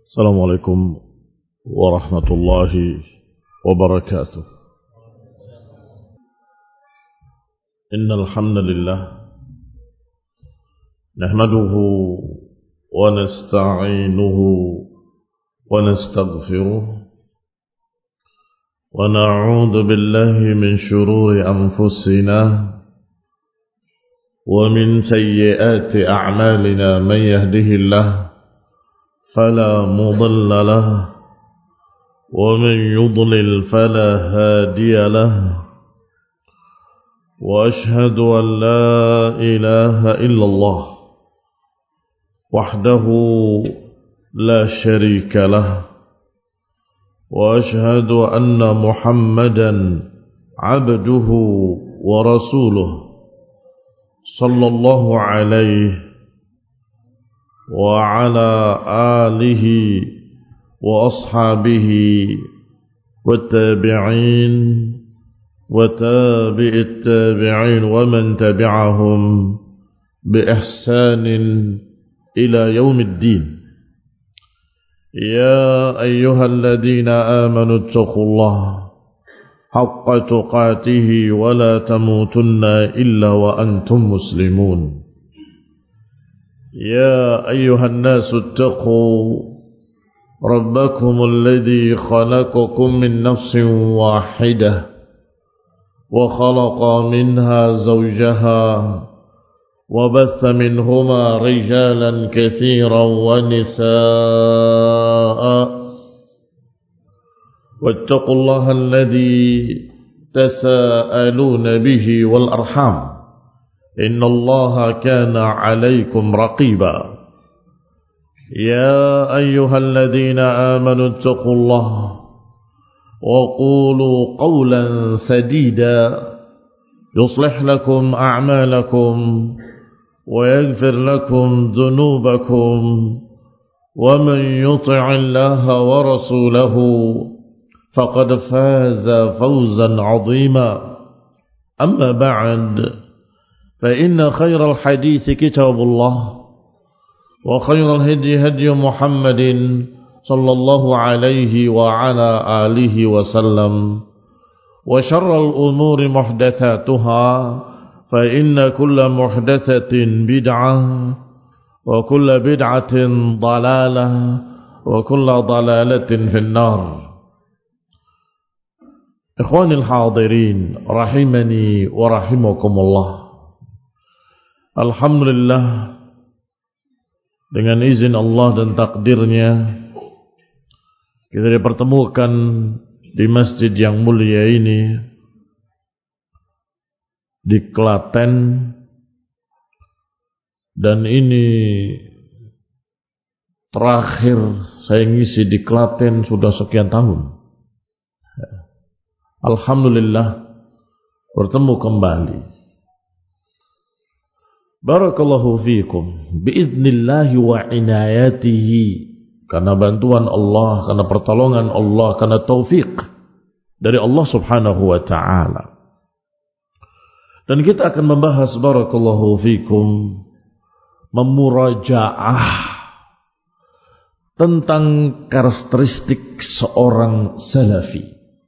السلام عليكم ورحمة الله وبركاته. إن الحمد لله نحمده ونستعينه ونستغفره ونعوذ بالله من شرور أنفسنا ومن سيئات أعمالنا. من يهده الله فلا مضل له ومن يضلل فلا هادي له، وأشهد أن لا إله إلا الله وحده لا شريك له، وأشهد أن محمدا عبده ورسوله صلى الله عليه وعلى آله وأصحابه والتابعين وتابع التابعين ومن تبعهم بإحسان إلى يوم الدين. يا أيها الذين آمنوا اتقوا الله حق تقاته ولا تموتن إلا وأنتم مسلمون. يا أيها الناس اتقوا ربكم الذي خلقكم من نفس واحدة وخلق منها زوجها وبث منهما رجالا كثيرا ونساء، واتقوا الله الذي تساءلون به والأرحام إن الله كان عليكم رقيبا. يا أيها الذين آمنوا اتقوا الله وقولوا قولا سديدا يصلح لكم أعمالكم ويغفر لكم ذنوبكم، ومن يطع الله ورسوله فقد فاز فوزا عظيما. أما بعد، فإن خير الحديث كتاب الله، وخير الهدي هدي محمد صلى الله عليه وعلى آله وسلم، وشر الأمور محدثاتها، فإن كل محدثة بدعة وكل بدعة ضلالة وكل ضلالة في النار. إخواني الحاضرين رحمني ورحمكم الله. Alhamdulillah, dengan izin Allah dan takdirnya kita dipertemukan di masjid yang mulia ini di Klaten, dan ini terakhir saya ngisi di Klaten sudah sekian tahun. Alhamdulillah bertemu kembali. Barakallahu fiikum biiznillahi wa inayatihi, karena bantuan Allah, karena pertolongan Allah, karena taufik dari Allah subhanahu wa ta'ala. Dan kita akan membahas barakallahu fiikum memurajaah tentang karakteristik seorang salafi.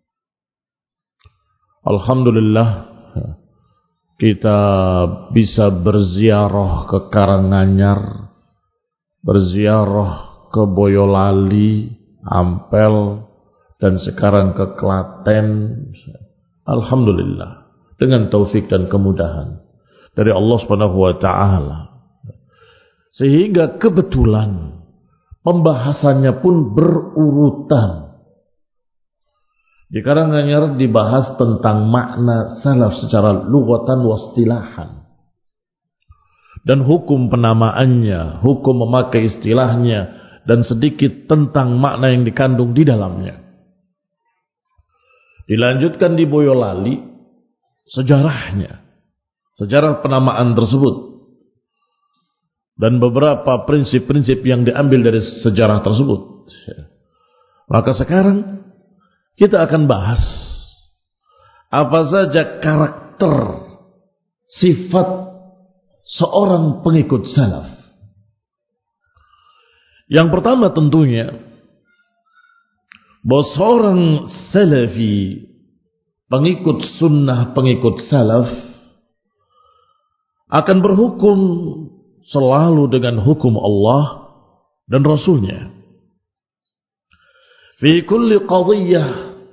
Alhamdulillah kita bisa berziarah ke Karanganyar, berziarah ke Boyolali, Ampel, dan sekarang ke Klaten. Alhamdulillah, dengan taufik dan kemudahan dari Allah Subhanahu wa ta'ala. Sehingga kebetulan pembahasannya pun berurutan. Di Karanganyar dibahas tentang makna salaf secara lughatan wa istilahan, dan hukum penamaannya, hukum memakai istilahnya, dan sedikit tentang makna yang dikandung di dalamnya. Dilanjutkan di Boyolali sejarahnya, sejarah penamaan tersebut, dan beberapa prinsip-prinsip yang diambil dari sejarah tersebut. Maka sekarang kita akan bahas apa saja karakter, sifat seorang pengikut salaf Yang pertama tentunya bahwa seorang salafi, pengikut sunnah, pengikut salaf, akan berhukum selalu dengan hukum Allah dan Rasulnya. Fi kulli qadiyah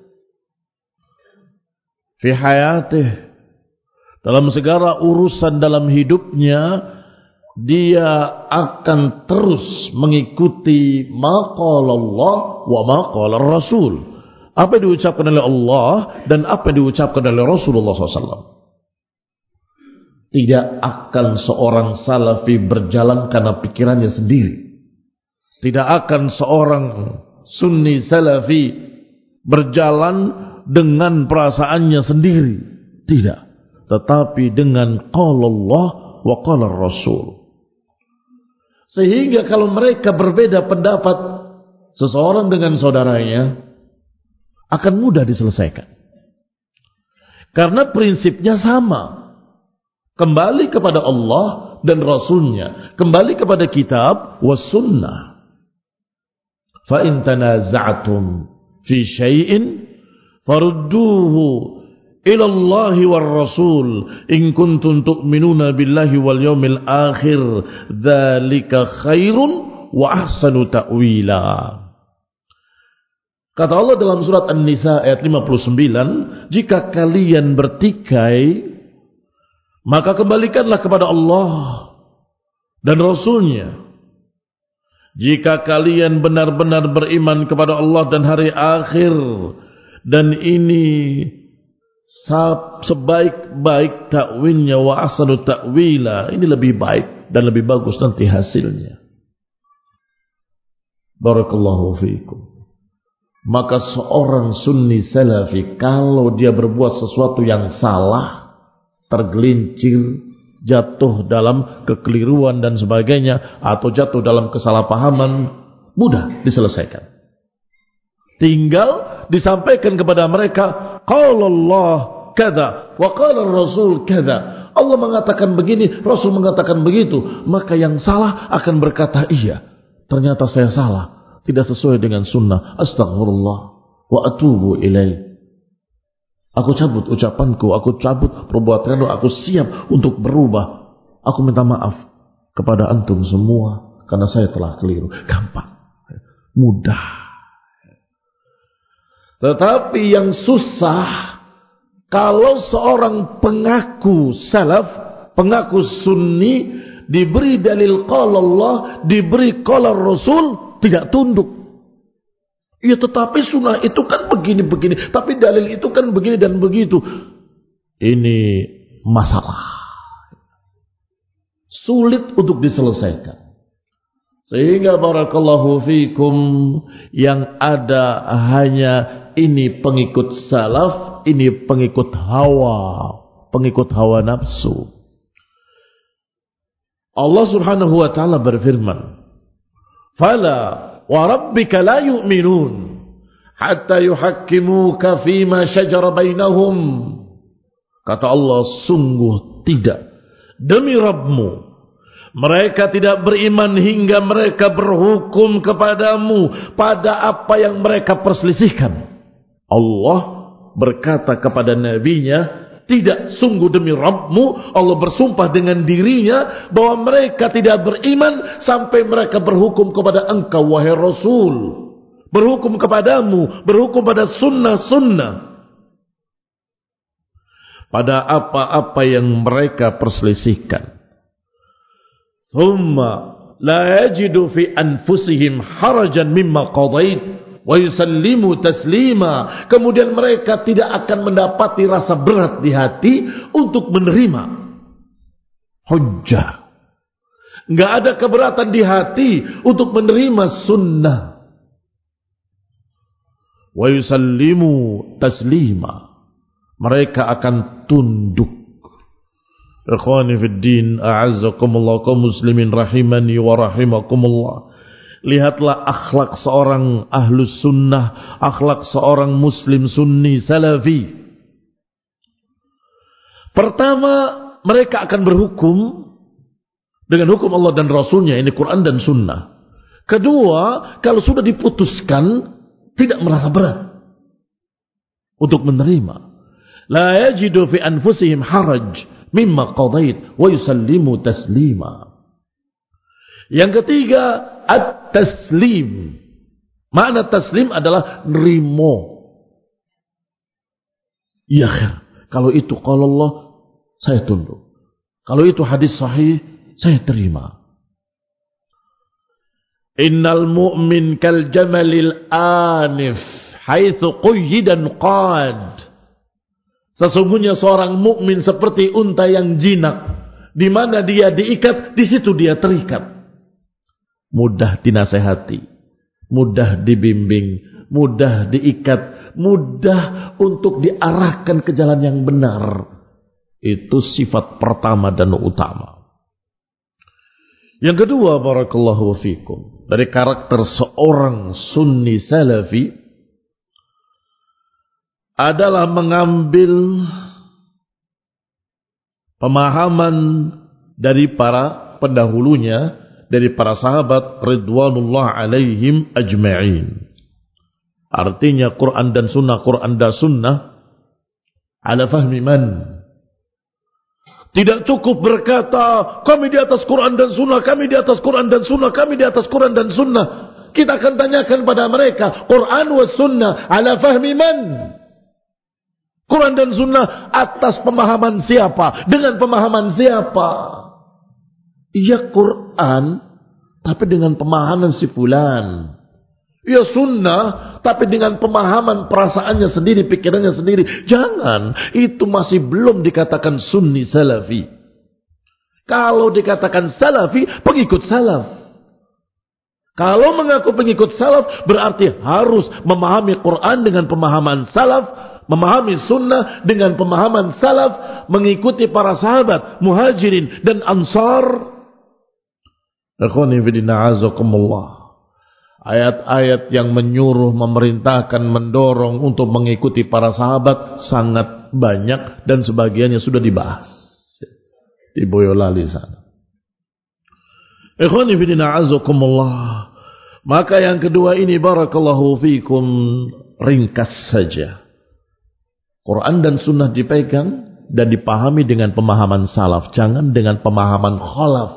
fi hayatih, dalam segala urusan dalam hidupnya, dia akan terus mengikuti ma qala Allah wa ma qala Rasul, apa yang diucapkan oleh Allah dan apa yang diucapkan oleh Rasulullah SAW. Tidak akan seorang salafi berjalan karena pikirannya sendiri. Tidak akan seorang sunni salafi berjalan dengan perasaannya sendiri. Tidak. Tetapi dengan qala Allah wa qala Rasul. Sehingga kalau mereka berbeda pendapat seseorang dengan saudaranya, akan mudah diselesaikan. Karena prinsipnya sama. Kembali kepada Allah dan Rasulnya. Kembali kepada kitab was sunnah. Fa in tanaza'tum fi syai'in farudduhu ila Allah war Rasul in kuntum tu'minuna billahi wal yawmil akhir, dzalika khairun wa ahsanu ta'wila. Kata Allah dalam surat An-Nisa ayat 59, jika kalian bertikai, maka kembalikanlah kepada Allah dan Rasulnya. Jika kalian benar-benar beriman kepada Allah dan hari akhir, dan ini sebaik-baik takwilnya, wa ahsanu ta'wila, ini lebih baik dan lebih bagus nanti hasilnya. Barakallahu fiikum. Maka seorang sunni salafi, kalau dia berbuat sesuatu yang salah, tergelincir, jatuh dalam kekeliruan dan sebagainya, atau jatuh dalam kesalahpahaman, mudah diselesaikan. Tinggal disampaikan kepada mereka, qala Allah kada wa qala Rasul kada. Allah mengatakan begini, Rasul mengatakan begitu. Maka yang salah akan berkata, iya, ternyata saya salah, tidak sesuai dengan sunnah. Astaghfirullah wa atubu ilaih. Aku cabut ucapanku, aku cabut perbuatanku, aku siap untuk berubah. Aku minta maaf kepada antum semua karena saya telah keliru. Gampang, mudah. Tetapi yang susah, kalau seorang pengaku salaf, pengaku sunni, diberi dalil qala Allah, diberi qala Rasul, tidak tunduk. Ya tetapi sunnah itu kan begini-begini, tapi dalil itu kan begini dan begitu. Ini masalah. Sulit untuk diselesaikan. Sehingga barakallahu fikum, yang ada hanya ini pengikut salaf, ini pengikut hawa nafsu. Allah Subhanahu wa taala berfirman, "Fala wa rabbika la yu'minun hatta yuhakkimuka fima syajara bainahum." Kata Allah, sungguh tidak, demi Rabbmu, mereka tidak beriman hingga mereka berhukum kepadamu pada apa yang mereka perselisihkan. Allah berkata kepada nabinya, tidak, sungguh demi Rabbmu, Allah bersumpah dengan dirinya bahwa mereka tidak beriman sampai mereka berhukum kepada engkau wahai Rasul, berhukum kepadamu, berhukum pada sunnah-sunnah, pada apa-apa yang mereka perselisihkan. Thumma la yajidu fi anfusihim harajan mimma qadait wa yusallimu taslima. Kemudian mereka tidak akan mendapati rasa berat di hati untuk menerima hujjah. Enggak ada keberatan di hati untuk menerima sunnah. Wa yusallimu taslima. Mereka akan tunduk. Ikhwani fid din, a'azzakumullah, kaum muslimin rahimani wa rahimakumullah. Lihatlah akhlak seorang ahlus sunnah, akhlak seorang muslim sunni salafi. Pertama, mereka akan berhukum dengan hukum Allah dan Rasulnya, ini Quran dan sunnah. Kedua, kalau sudah diputuskan, tidak merasa berat untuk menerima. La yajidu fi anfusihim haraj mimma qadait wa yusallimu taslima. Yang ketiga, at-taslim. Makna taslim adalah nerimo. Ya khair. Kalau itu qala Allah, saya tunduk. Kalau itu hadis sahih, saya terima. Innal mu'min kal jamalil anif haitsu quyyidan qad. Sesungguhnya seorang mukmin seperti unta yang jinak, di mana dia diikat, di situ dia terikat. Mudah dinasehati, mudah dibimbing, mudah diikat, mudah untuk diarahkan ke jalan yang benar. Itu sifat pertama dan utama. Yang kedua, barakallahu fikum, dari karakter seorang sunni salafi adalah mengambil pemahaman dari para pendahulunya, dari para sahabat ridwanullah alaihim ajma'in. Artinya Quran dan sunnah ala fahmi man. Tidak cukup berkata kami di atas Quran dan sunnah, kami di atas Quran dan sunnah, kami di atas Quran dan sunnah. Kita akan tanyakan pada mereka, Quran was sunnah ala fahmi man? Quran dan sunnah atas pemahaman siapa? Dengan pemahaman siapa? Ya Quran, tapi dengan pemahaman si fulan. Ya sunnah, tapi dengan pemahaman perasaannya sendiri, pikirannya sendiri. Jangan, itu masih belum dikatakan sunni salafi. Kalau dikatakan salafi, pengikut salaf. Kalau mengaku pengikut salaf, berarti harus memahami Quran dengan pemahaman salaf, memahami sunnah dengan pemahaman salaf, mengikuti para sahabat, muhajirin dan ansar. Akhwani fillah azakumullah. Ayat-ayat yang menyuruh, memerintahkan, mendorong untuk mengikuti para sahabat sangat banyak dan sebagiannya sudah dibahas di Boyolali sana. Akhwani fillah azakumullah. Maka yang kedua ini barakallahu fikum, ringkas saja. Quran dan sunnah dipegang dan dipahami dengan pemahaman salaf, jangan dengan pemahaman khalaf.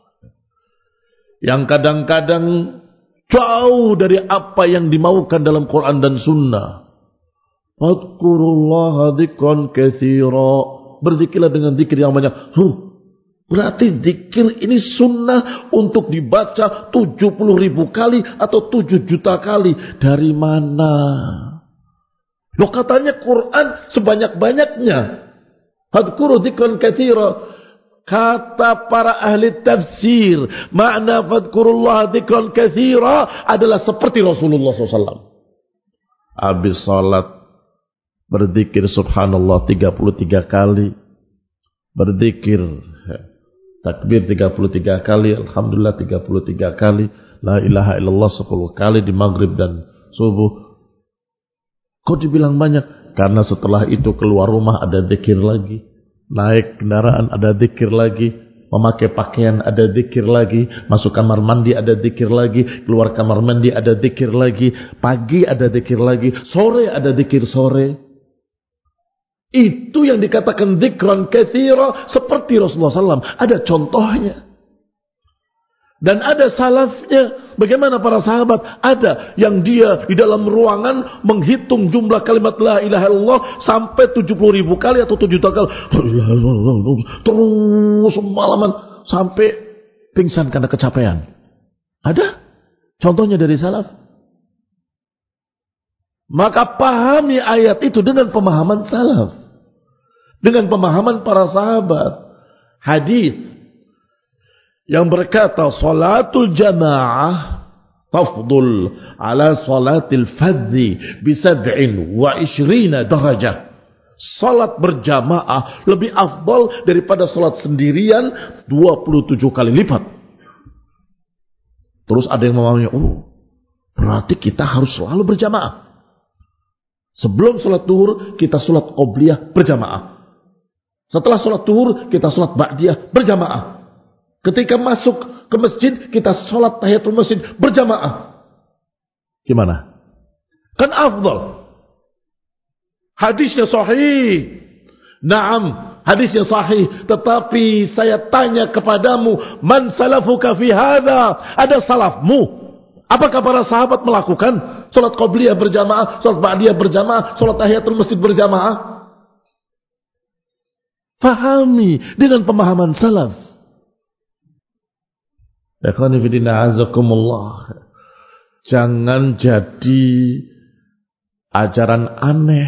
Yang kadang-kadang jauh dari apa yang dimaukan dalam Quran dan sunnah. Fadkurullaha dzikran katsira. Berzikirlah dengan zikir yang banyak. Berarti zikir ini sunnah untuk dibaca 70.000 kali atau 7 juta kali. Dari mana? Loh, katanya Quran sebanyak-banyaknya. Fadkuru dzikran katsira. Kata para ahli tafsir, makna fadkurullah dzikran katsira adalah seperti Rasulullah SAW. Habis salat berzikir subhanallah 33 kali, berzikir takbir 33 kali, alhamdulillah 33 kali, la ilaha illallah 10 kali di maghrib dan subuh. Kok dibilang banyak? Karena setelah itu keluar rumah ada zikir lagi. Naik kendaraan ada zikir lagi, memakai pakaian ada zikir lagi, masuk kamar mandi ada zikir lagi, keluar kamar mandi ada zikir lagi, pagi ada zikir lagi, sore ada zikir sore. Itu yang dikatakan dzikran katsira seperti Rasulullah SAW. Ada contohnya. Dan ada salafnya. Bagaimana para sahabat? Ada yang dia di dalam ruangan menghitung jumlah kalimat la ilaha illallah sampai 70.000 kali atau 7 juta kali. Terus semalaman sampai pingsan karena kecapean. Ada contohnya dari salaf. Maka pahami ayat itu dengan pemahaman salaf, dengan pemahaman para sahabat. Hadis yang berkata salatul jamaah tafdul ala salatil fadhi bi 27 darajah. Salat berjamaah lebih afdal daripada salat sendirian 27 kali lipat. Terus ada yang memahami, berarti kita harus selalu berjamaah. Sebelum salat zuhur kita salat qobliyah berjamaah. Setelah salat zuhur kita salat ba'diyah berjamaah. Ketika masuk ke masjid, kita sholat tahiyatul masjid berjamaah. Gimana? Kan afdal. Hadisnya sahih. Naam, hadisnya sahih. Tetapi saya tanya kepadamu, man salafuka fi hadha? Ada salafmu? Apakah para sahabat melakukan sholat qabliyah berjamaah, sholat ba'diyah berjamaah, sholat tahiyatul masjid berjamaah? Fahami dengan pemahaman salaf. Ikhwani fillah azakumullah. Jangan jadi ajaran aneh.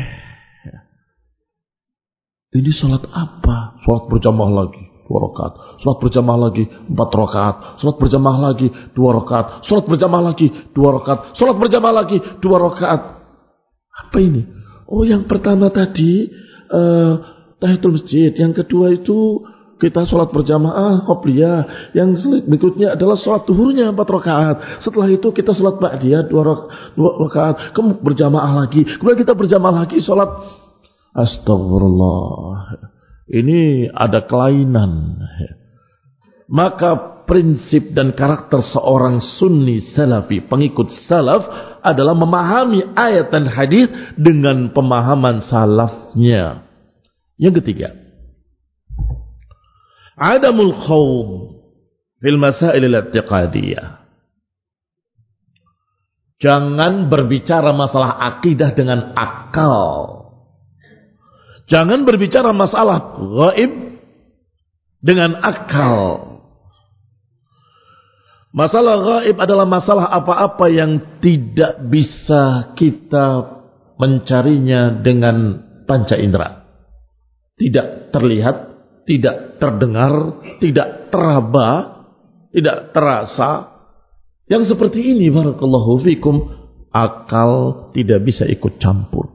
Ini salat apa? Salat berjamaah lagi 2 rakaat. Salat berjamaah lagi 4 rakaat. Salat berjamaah lagi 2 rakaat. Salat berjamaah lagi 2 rakaat. Salat berjamaah lagi 2 rakaat. Apa ini? Oh, yang pertama tadi tahiyatul masjid. Yang kedua itu kita sholat berjamaah qabliyah. Yang berikutnya adalah sholat zuhurnya 4 rakaat. Setelah itu kita sholat ba'diyah 2 rakaat. Kemudian berjamaah lagi. Kemudian kita berjamaah lagi sholat. Astagfirullah. Ini ada kelainan. Maka prinsip dan karakter seorang sunni salafi, pengikut salaf, adalah memahami ayat dan hadis dengan pemahaman salafnya. Yang ketiga, adamul khawd fil masail al-i'tiqadiyah. Jangan berbicara masalah akidah dengan akal. Jangan berbicara masalah gaib dengan akal. Masalah gaib adalah masalah apa-apa yang tidak bisa kita mencarinya dengan panca indera. Tidak terlihat, tidak terdengar, tidak teraba, tidak terasa. Yang seperti ini, barakallahu fikum, akal tidak bisa ikut campur.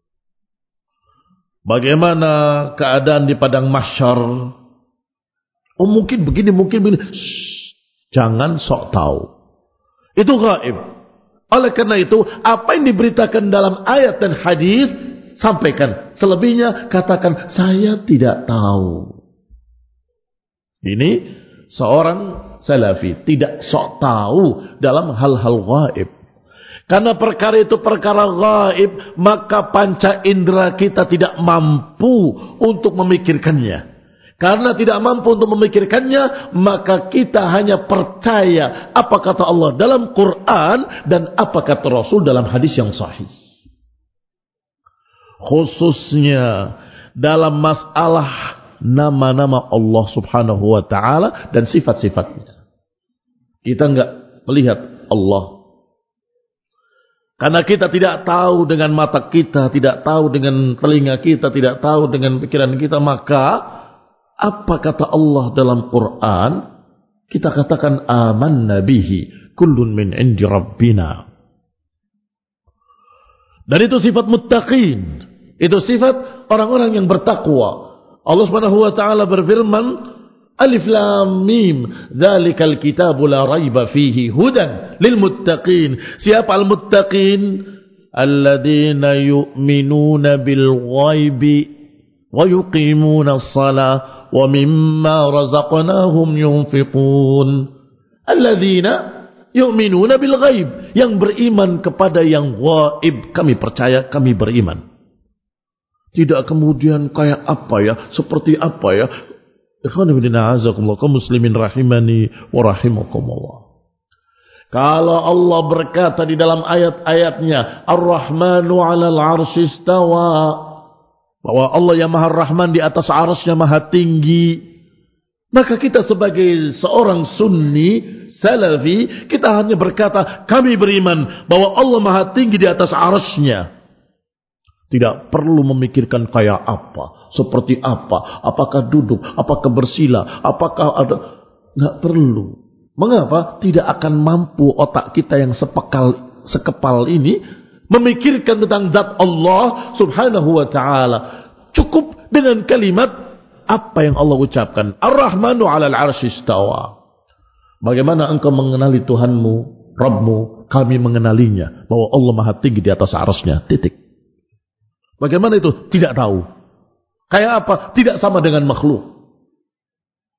Bagaimana keadaan di padang mahsyar? Oh, mungkin begini, mungkin begini. Jangan sok tahu. Itu gaib. Oleh karena itu, apa yang diberitakan dalam ayat dan hadis, sampaikan. Selebihnya katakan, saya tidak tahu. Ini seorang salafi tidak sok tahu dalam hal-hal gaib. Karena perkara itu perkara gaib, maka panca indera kita tidak mampu untuk memikirkannya. Karena tidak mampu untuk memikirkannya, maka kita hanya percaya apa kata Allah dalam Quran dan apa kata Rasul dalam hadis yang sahih. Khususnya dalam masalah nama-nama Allah subhanahu wa ta'ala dan sifat-sifatnya. Kita enggak melihat Allah. Karena kita tidak tahu dengan mata kita, tidak tahu dengan telinga kita, tidak tahu dengan pikiran kita, maka apa kata Allah dalam Quran? Kita katakan amanna bihi kullun min indi rabbina. Dan itu sifat muttaqin. Itu sifat orang-orang yang bertakwa. Allah Subhanahu wa taala berfirman, Alif Lam Mim, dzalikal kitabu la raiba fihi hudan lil muttaqin. Siapa al muttaqin? Alladzina yu'minuna bil ghaibi wa yuqimuna shalah wa mimma razaqnahum yunfiqun. Alladzina yu'minuna bil ghaib, yang beriman kepada yang gaib. Kami percaya, kami beriman. Tidak kemudian kayak apa ya, seperti apa ya. Ikhwan fillah a'azakumullah, kaum muslimin rahimani wa rahimakumullah. Kalau Allah berkata di dalam ayat-ayatnya, Ar-Rahmanu 'alal 'arsy istawa, bahwa Allah yang Maha Rahman di atas arsy-Nya Maha tinggi, maka kita sebagai seorang sunni salafi, kita hanya berkata kami beriman bahwa Allah Maha tinggi di atas arsy-Nya. Tidak perlu memikirkan kayak apa, seperti apa, apakah duduk, apakah bersila, apakah ada. Nggak perlu. Mengapa? Tidak akan mampu otak kita yang sekepal ini memikirkan tentang zat Allah subhanahu wa ta'ala. Cukup dengan kalimat apa yang Allah ucapkan. Ar-Rahmanu 'alal 'arsy istawa. Bagaimana engkau mengenali Tuhanmu, Rabbmu? Kami mengenalinya, bahwa Allah Maha tinggi di atas arsy-Nya. Titik. Bagaimana itu? Tidak tahu. Kayak apa? Tidak sama dengan makhluk.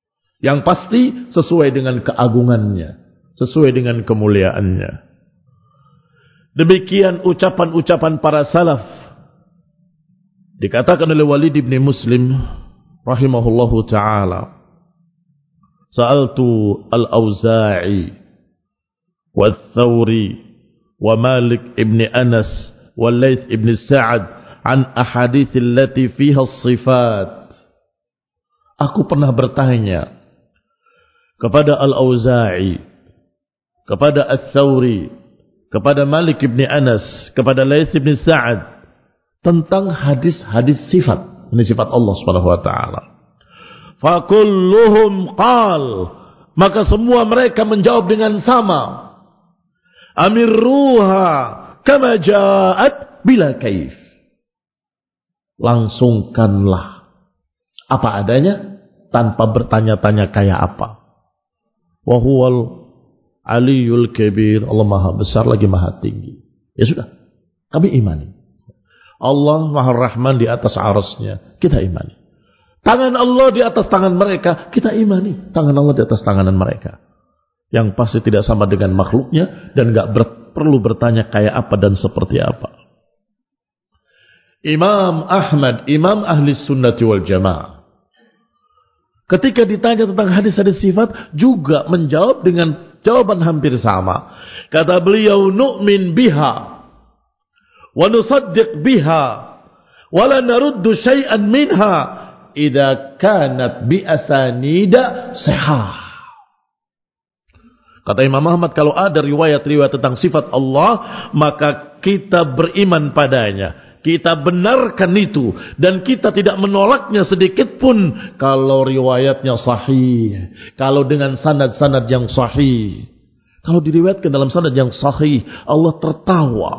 Yang pasti sesuai dengan keagungannya, sesuai dengan kemuliaannya. Demikian ucapan-ucapan para salaf. Dikatakan oleh Walid bin Muslim rahimahullahu ta'ala, Sa'altu al-Auza'i wal-Thawri wa Malik ibn Anas wal Laits ibn Sa'ad an ahadits allati fiha as-sifat. Aku pernah bertanya kepada Al-Auza'i, kepada Al-Thawri, kepada Malik ibn Anas, kepada Laits ibn Sa'ad tentang hadis-hadis sifat. Ini sifat Allah Subhanahu wa taala. Fakulluhum qal, maka semua mereka menjawab dengan sama. Amirruha kama ja'at bila kaif. Langsungkanlah apa adanya tanpa bertanya-tanya kayak apa. Wa huwal aliyul kabir, Allah maha besar lagi maha tinggi. Ya sudah, kami imani. Allah maha rahman di atas arasnya, kita imani. Tangan Allah di atas tangan mereka, kita imani. Tangan Allah di atas tanganan mereka. Yang pasti tidak sama dengan makhluknya dan gak perlu bertanya kayak apa dan seperti apa. Imam Ahmad, Imam Ahli Sunnati wal Jamaah, ketika ditanya tentang hadis-hadis sifat juga menjawab dengan jawaban hampir sama. Kata beliau, nu'min biha wa nusaddiq biha wa la naruddu syai'an minha idza kanat bi asanida sahih. Kata Imam Ahmad, kalau ada riwayat-riwayat tentang sifat Allah, maka kita beriman padanya, kita benarkan itu, dan kita tidak menolaknya sedikit pun kalau riwayatnya sahih, kalau dengan sanad-sanad yang sahih. Kalau diriwayatkan dalam sanad yang sahih, Allah tertawa.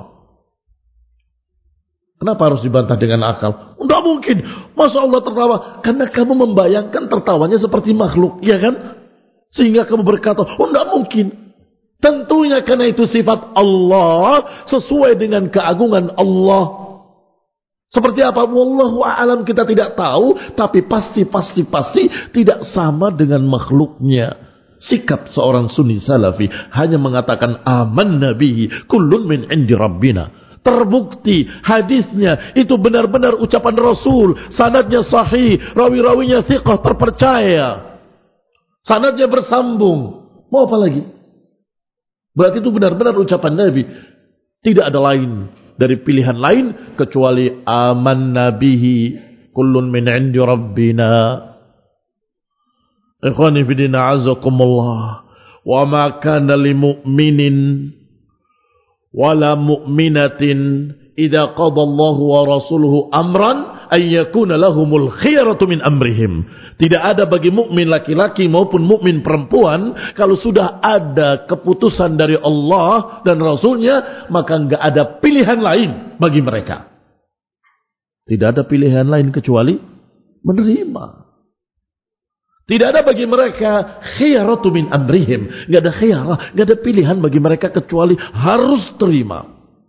Kenapa harus dibantah dengan akal? Tidak mungkin. Masa Allah tertawa? Karena kamu membayangkan tertawanya seperti makhluk, ya kan? Sehingga kamu berkata, tidak mungkin. Tentunya karena itu sifat Allah sesuai dengan keagungan Allah. Seperti apa? Wallahu a'lam, kita tidak tahu, tapi pasti tidak sama dengan makhluknya. Sikap seorang Sunni Salafi hanya mengatakan amanna bihi kullun min indi rabbina. Terbukti hadisnya itu benar-benar ucapan Rasul, sanadnya sahih, rawi-rawinya thiqah, terpercaya, sanadnya bersambung. Mau apa lagi? Berarti itu benar-benar ucapan Nabi. Tidak ada lain dari pilihan lain kecuali amanna bihi kullun min indi rabbina. Ikhwani fi din a'azzakumullah, wa ma kana lil mu'minin wala mu'minatin idza qada Allahu wa rasuluhu amran ay yakuna lahumul khiyaratu min amrihim. Tidak ada bagi mukmin laki-laki maupun mukmin perempuan, kalau sudah ada keputusan dari Allah dan Rasulnya, maka enggak ada pilihan lain bagi mereka. Tidak ada pilihan lain kecuali menerima. Tidak ada bagi mereka khiyaratu min amrihim. Tidak ada khiyarah, tidak ada pilihan bagi mereka kecuali harus terima.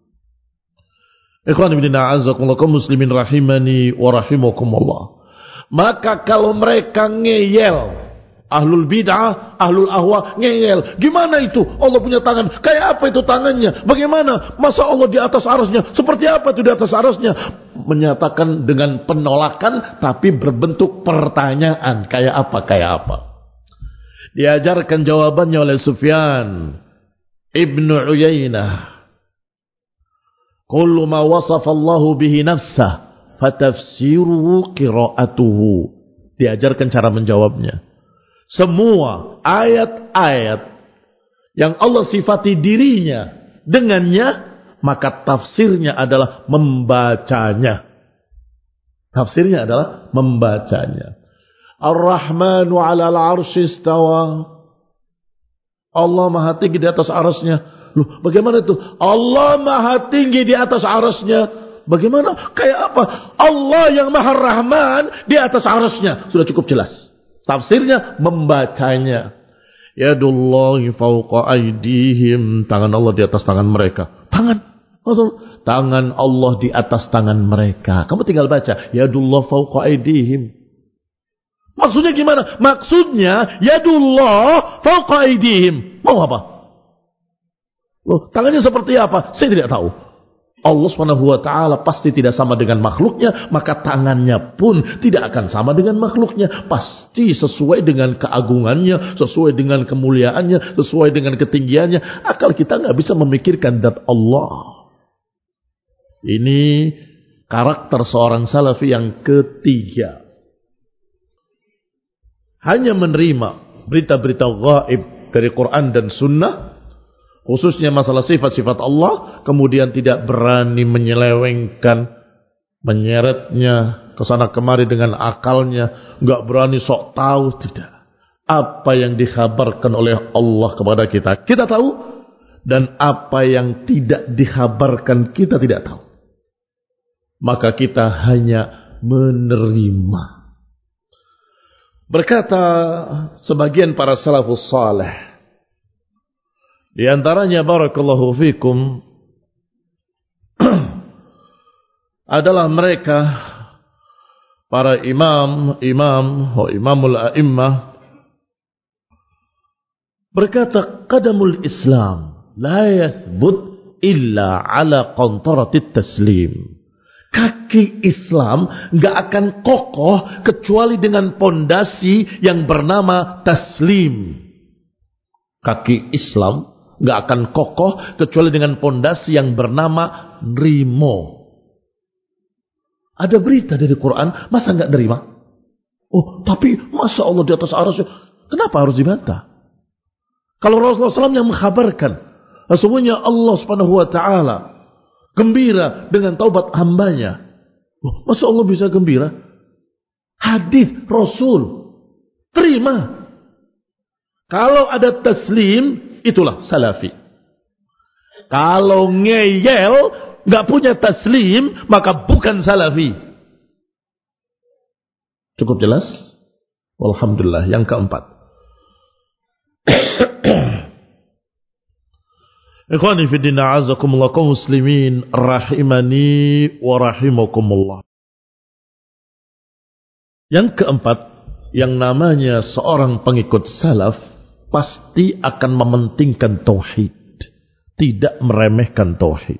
Ikhwan ibn a'azakumullah, kaum muslimin rahimani wa rahimakumullah. Maka kalau mereka ngeyel, ahlul bid'ah, ahlul ahwa ngeyel, gimana itu? Allah punya tangan, kayak apa itu tangannya? Bagaimana? Masa Allah di atas arasnya? Seperti apa itu di atas arasnya? Menyatakan dengan penolakan tapi berbentuk pertanyaan, kayak apa? Diajarkan jawabannya oleh Sufyan Ibnu Uyainah. Kullu ma wasafa Allahu bihi nafsah fatafsiruhu qira'atuhu. Diajarkan cara menjawabnya. Semua ayat-ayat yang Allah sifati dirinya dengannya, maka tafsirnya adalah membacanya. Tafsirnya adalah membacanya. Ar-Rahmanu 'alal 'arsy istawa. Allah Maha tinggi di atas arasnya. Loh, bagaimana itu? Allah Maha tinggi di atas arasnya. Bagaimana? Kayak apa? Allah yang Maha Rahman di atas arasnya. Sudah cukup jelas. Tafsirnya membacanya. Yadullahi fawqa aydihim. Tangan Allah di atas tangan mereka. Tangan Allah di atas tangan mereka. Kamu tinggal baca. Yadullah fawqa aydihim. Maksudnya gimana? Maksudnya yadullah fawqa aydihim. Mau apa? Loh, tangannya seperti apa? Saya tidak tahu. Allah Subhanahu wa taala pasti tidak sama dengan makhluknya, maka tangannya pun tidak akan sama dengan makhluknya. Pasti sesuai dengan keagungannya, sesuai dengan kemuliaannya, sesuai dengan ketinggiannya. Akal kita nggak bisa memikirkan zat Allah. Ini karakter seorang salafi yang ketiga. Hanya menerima berita-berita gaib dari Quran dan Sunnah, khususnya masalah sifat-sifat Allah, kemudian tidak berani menyelewengkan, menyeretnya kesana kemari dengan akalnya, nggak berani sok tahu, tidak. Apa yang dikhabarkan oleh Allah kepada kita, kita tahu, dan apa yang tidak dikhabarkan, kita tidak tahu. Maka kita hanya menerima. Berkata sebagian para salafus saleh, di antaranya barakallahu fikum adalah mereka para imamul a'immah, berkata qadamul Islam la yathbut illa ala qantaratit taslim. Kaki Islam enggak akan kokoh kecuali dengan pondasi yang bernama taslim. Kaki Islam nggak akan kokoh kecuali dengan pondasi yang bernama nerimo. Ada berita dari Quran, masa nggak nerima? Oh, tapi masa Allah di atas arsy, kenapa harus dibantah? Kalau Rasulullah SAW yang mengkhabarkan, sesungguhnya Allah Subhanahu Wa Taala gembira dengan taubat hambanya. Oh, masa Allah bisa gembira? Hadis Rasul, terima. Kalau ada taslim, itulah salafi. Kalau ngeyel, gak punya taslim, maka bukan salafi. Cukup jelas? Alhamdulillah. Yang keempat. Ikhwani fi din a'azakumullah kaum muslimin rahimani wa rahimakumullah. Yang keempat, yang namanya seorang pengikut salaf pasti akan mementingkan tauhid, tidak meremehkan tauhid.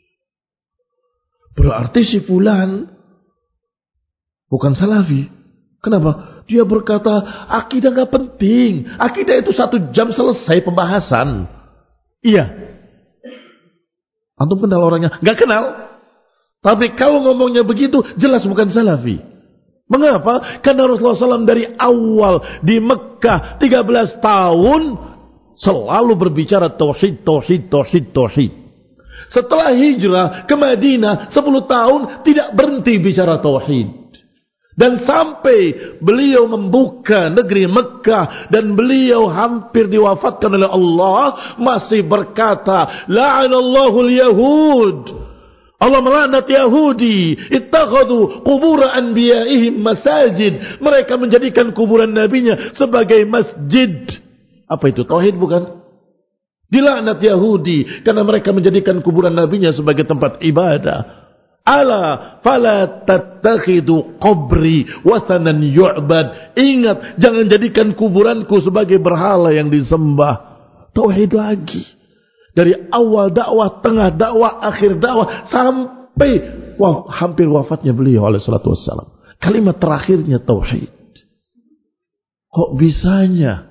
Berarti si fulan bukan salafi. Kenapa? Dia berkata akidah gak penting. Akidah itu 1 jam selesai pembahasan. Iya. Antum kenal orangnya? Gak kenal. Tapi kalau ngomongnya begitu, jelas bukan salafi. Mengapa? Karena Rasulullah SAW dari awal di Mekah 13 tahun selalu berbicara tauhid, tauhid, tauhid, tauhid. Setelah hijrah ke Madinah 10 tahun tidak berhenti bicara tauhid. Dan sampai beliau membuka negeri Mekah dan beliau hampir diwafatkan oleh Allah, masih berkata, la'anallahu al-yahud. Allah melaknat Yahudi, ittakhadhu qubur anbiya'ihim masajid. Mereka menjadikan kuburan nabinya sebagai masjid. Apa itu? Tauhid bukan? Dilaknat Yahudi karena mereka menjadikan kuburan nabinya sebagai tempat ibadah. Ala fala tattakhidu qabri wathanan yu'bad. Ingat, jangan jadikan kuburanku sebagai berhala yang disembah. Tauhid lagi. Dari awal dakwah, tengah dakwah, akhir dakwah, sampai hampir wafatnya beliau alaihi salatu wassalam. Kalimat terakhirnya tauhid. Kok bisanya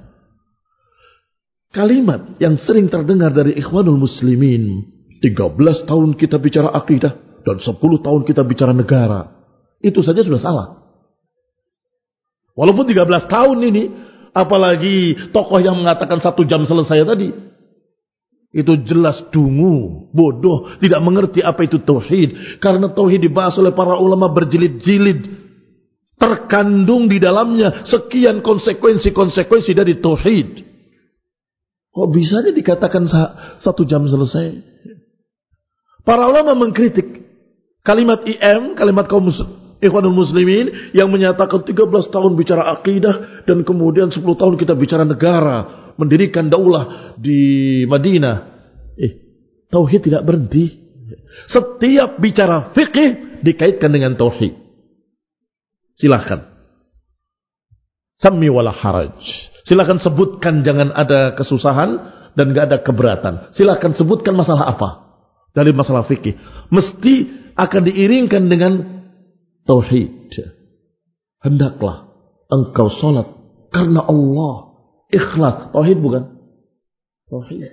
kalimat yang sering terdengar dari ikhwanul muslimin, 13 tahun kita bicara akidah dan 10 tahun kita bicara negara, itu saja sudah salah. Walaupun 13 tahun ini, apalagi tokoh yang mengatakan 1 jam selesai tadi, itu jelas dungu, bodoh, tidak mengerti apa itu tauhid. Karena tauhid dibahas oleh para ulama berjilid-jilid, terkandung di dalamnya sekian konsekuensi-konsekuensi dari tauhid. Kok bisanya dikatakan 1 jam selesai? Para ulama mengkritik kalimat kalimat kaum ikhwanul muslimin yang menyatakan 13 tahun bicara akidah dan kemudian 10 tahun kita bicara negara, mendirikan daulah di Madinah. Tauhid tidak berhenti. Setiap bicara fikih dikaitkan dengan tauhid. Silahkan. Sammi wala haraj. Silakan sebutkan, jangan ada kesusahan dan enggak ada keberatan. Silakan sebutkan masalah apa dari masalah fikih. Mesti akan diiringkan dengan tauhid. Hendaklah engkau salat karena Allah, ikhlas. Tauhid bukan? Tauhid.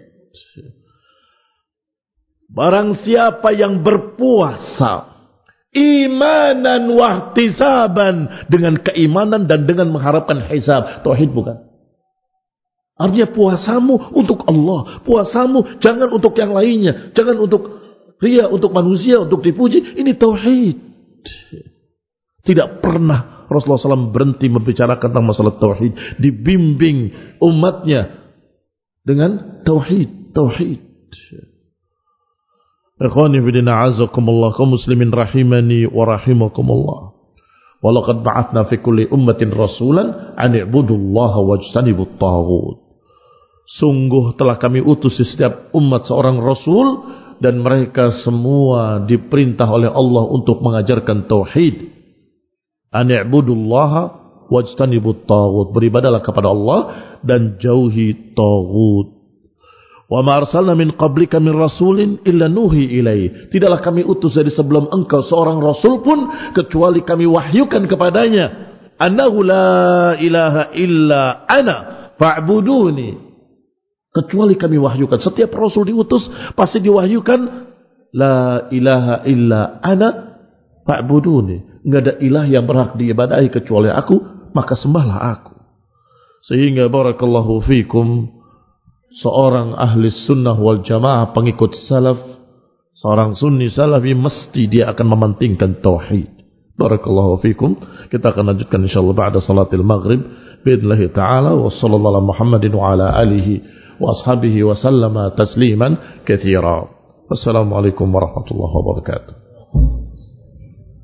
Barang siapa yang berpuasa imanan wahtisaban, dengan keimanan dan dengan mengharapkan hisab, tauhid bukan? Artinya puasamu untuk Allah, puasamu jangan untuk yang lainnya, jangan untuk ria, untuk manusia, untuk dipuji. Ini tauhid. Tidak pernah Rasulullah SAW berhenti membicarakan tentang masalah tauhid, dibimbing umatnya dengan tauhid. Ikhwani fillah azakumullah, kaum muslimin rahimani wa rahimakumullah. Walaqad ba'athna fi kulli ummatin rasulan an i'budullaha wajtanibut taghut. Sungguh telah kami utus di setiap umat seorang rasul, dan mereka semua diperintah oleh Allah untuk mengajarkan tauhid. An i'budullaha wajtanibut taghut. Beribadahlah kepada Allah dan jauhi taghut. Wa ma arsalna min qablika min rasulin illa nuhi ilaihi. Tidaklah kami utus dari sebelum engkau seorang rasul pun kecuali kami wahyukan kepadanya, annahu la ilaha illa ana fa'buduni. Kecuali kami wahyukan, setiap rasul diutus pasti diwahyukan la ilaha illa ana fa'buduni. Enggak ada ilah yang berhak diibadahi kecuali aku, maka sembahlah aku. Sehingga barakallahu fikum, seorang ahli sunnah wal jamaah, pengikut salaf, seorang sunni salafi, mesti dia akan mementingkan tauhid. Barakallahu fikum. Kita akan lanjutkan insyaallah ba'da salatil maghrib biidznillah ta'ala. Wa sallallahu ala Muhammadin wa ala alihi wa ashabihi wa sallama tasliman katsira. Wassalamualaikum warahmatullahi wabarakatuh.